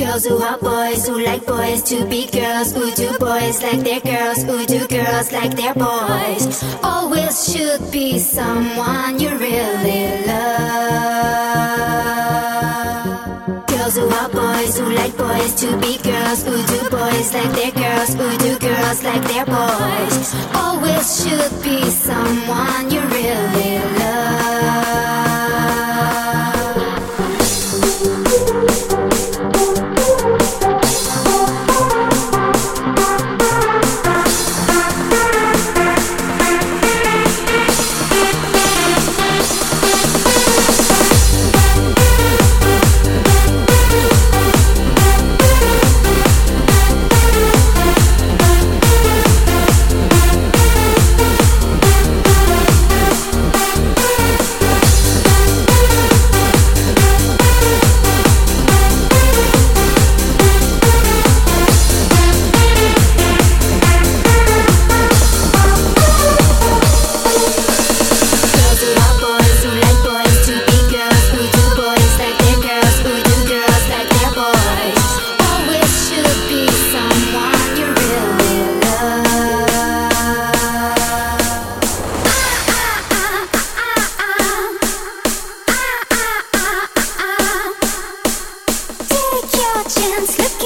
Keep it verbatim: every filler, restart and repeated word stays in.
Girls who are boys, who like boys to be girls, who do boys like their girls, who do girls like their boys. Always should be someone you really love. Girls who are boys, who like boys to be girls, who do boys like their girls, who do girls like their boys. Always should be someone you really love. Chance, look